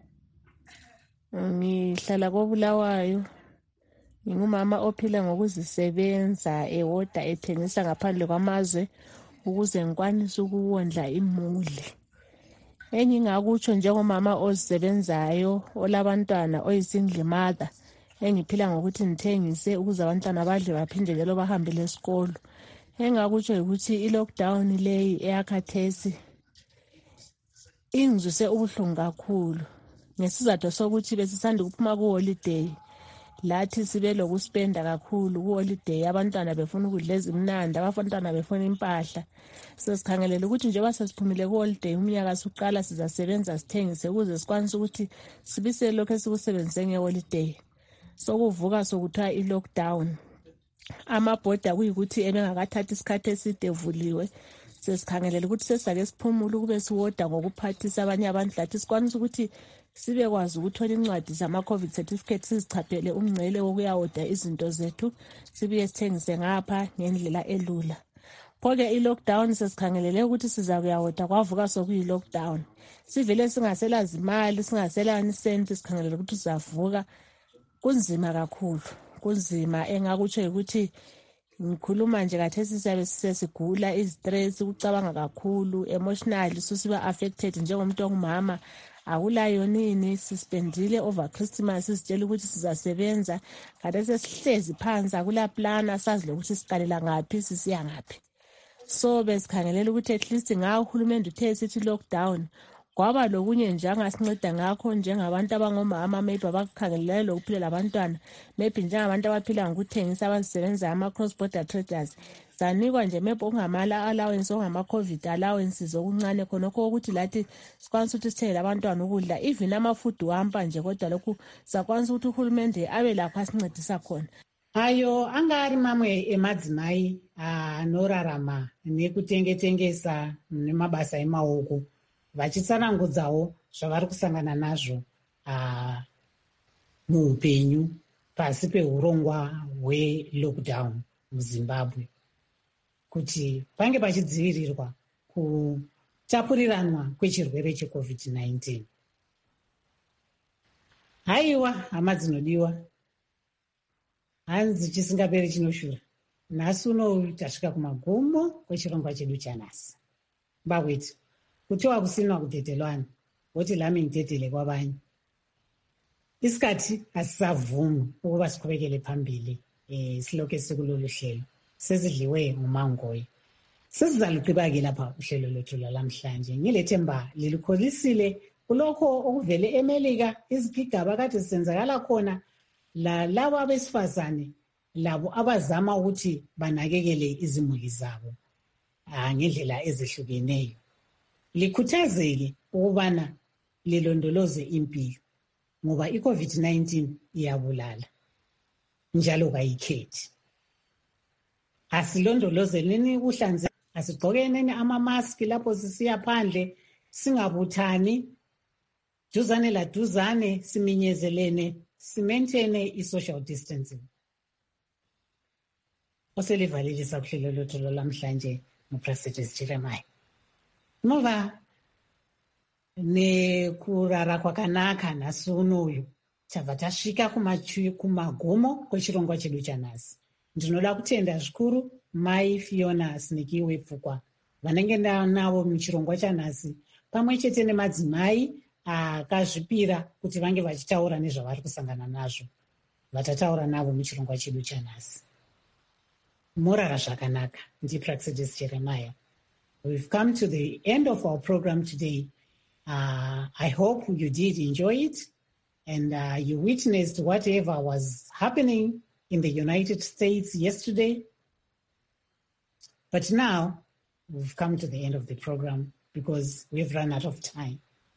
ngihlala koBulawayo. Ngingumama ophila ngokuzisebenza ewoda ethengisa ngaphandle kwamazwe ukuze ngikwanise ukuwondla imuli. Engingakutsho njengomama ozisebenzayo olabantwana oyisingle mother engiphila ngokuthi ngithengise ukuze abantwana badle baphinde njalo bahambele esikolo. Engakutsho ukuthi i-lockdown leyi eyakhathesi ingizwise ubuhlungu kakhulu ngesizathu sokuthi besisanda ukuphuma ku-holiday lathi sibe lokuspenda kakhulu ku-holiday abantwana befuna ukudla ezimnandi abantwana befuna impahla sesikhangelela ukuthi njengoba sesiphumile ku-holiday umnyaka suqala sizasebenza sithengise ukuze sikwanise ukuthi sibisele lokhu esikusebenzise nge-holiday sokuvuka sokuthiwa i-lockdown amabhoda kuyikuthi ebengakathathi isikhathi eside evuliwe sesikhangelela ukuthi sesake siphumule ukube siwoda ngokuphathisa abanye abantu lathi sikwanise ukuthi sibe kwazi ukuthola incwadi zama-covid certificate sizichaphele umngcele wokuyawoda izinto zethu sibuye sithengise ngapha ngendlela elula Pho-ke i-lockdown sesikhangelele ukuthi siza kuyawotha kwavuka sokuyi-lockdown. Sivele singasela zimali, singasela nisenti, sikhangelele ukuthi sizavuka. Kunzima kakhulu, kunzima. Engakutsho ukuthi ngikhuluma nje kathesi siyabe sisesigula, izistress, ukucabanga kakhulu, emotionally susiba affected njengomuntu ongumama. Akulayo nini, sispendile over Christmas, sisitshela ukuthi sizasebenza. Kade sesihlezi phansi, akula plan, asazi lokuthi siqalela ngaphi sisiya ngaphi. So besikhangelela ukuthi at least ngawo uhulumende uthe sithi lockdown kwaba lokunye nje angasinceda ngakho njengabantu abangomama maybe abakhangelelayo lokuphila labantwana, maybe njengabantu abaphila ngokuthengisa abazisebenza ama-cross border traders, sanikwa nje maybe okungamala allowance, ongama-covid allowances okuncane khonokho ukuthi lathi sikwanisa ukuthi sithele abantwana ukudla, even ama-food wampa nje, kodwa lokhu sakwanisa ukuthi uhulumende abe lakho asincedisa khona. Ayo angari mamwe emadzimai anorarama nekutengetengesa nemabasa emaoko vachitsanangudzawo zvavari kusangana nazvo muupenyu pasi peurongwa hwelockdown muZimbabwe, kuti pange pachidzivirirwa kutapuriranwa kwechirwere checovid nineteen. Haiwa hama dzinodiwa, hanzi chisingaperi chinoshura. Nhasi uno tasvika kumagumo kwechirongwa chedu chanhasi. Mbagweti kutiwa kusina kutetelwana woti lami ngitetele kwabanye. Isikhathi asisavumi ukuba siqhubekele phambili eh siloke sikulolu hlelo. Sezidliwe ngumangoyi. Sesizaluqhiba-ke lapha uhlelo lwethu lamhlanje. Ngilethemba lilikholisile kulokho okuvele eMelika, izigigaba kade zisenzakala khona, la labo abesifazane labo abazama ukuthi banakekele izimuli zabo ngendlela ezihlukeneyo. Likhuthazeke ukubana lilondoloze impilo ngoba iCovid nineteen iyabulala njalo kayikhethi. Asilondolozeleni ukuhlanzeka, asigqokeneni ama-mask lapho sisiya phandle, singabuthani duzane la duzane, siminyezelene, simaintaine i-social distancing. Oselivalelisa kuhlelo lwethu lamhlanje nguPrecious Jeremiah. Muva nekurara kwakanaka nhasi unoyu tabva tasvika kumagumo kwechirongwa chedu chanhasi. Ndinoda kutenda zvikuru Mai Fiona Sinikiwe Pfukwa vanenge navo muchirongwa chanhasi, pamwe chete nemadzimai akazvipira kuti vange vachitaura nezvavari kusangana nazvo, vatataura navo muchirongwa chedu chanhasi. Morara zvakanaka. NdiPrecious Jeremiah. We've come to the end of our program today. Uh, I hope you did enjoy it and uh, you witnessed whatever was happening in the United States yesterday. But now we've come to the end of the program because we've run out of time.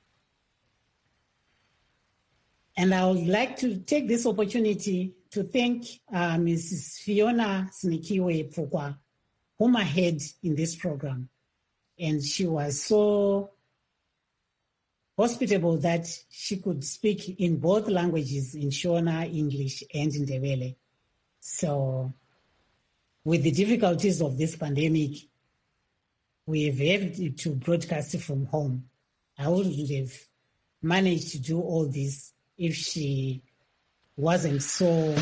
And I would like to take this opportunity to thank uh, Missus Fiona Sinikiwe Pfukwa, whom I had in this program. And she was so hospitable that she could speak in both languages, in Shona, English, and in Ndebele. So with the difficulties of this pandemic, we have had to broadcast from home. I wouldn't have managed to do all this if she wasn't so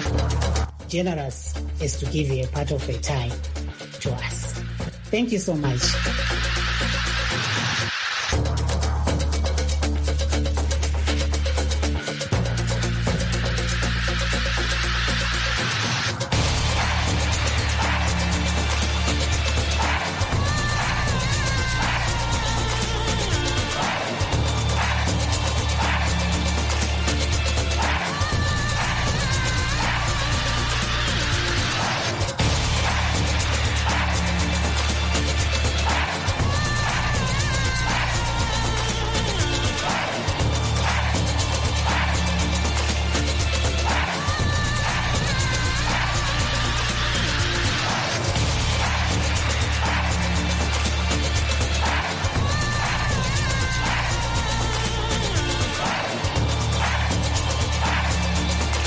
generous as to give a part of her time to us. Thank you so much.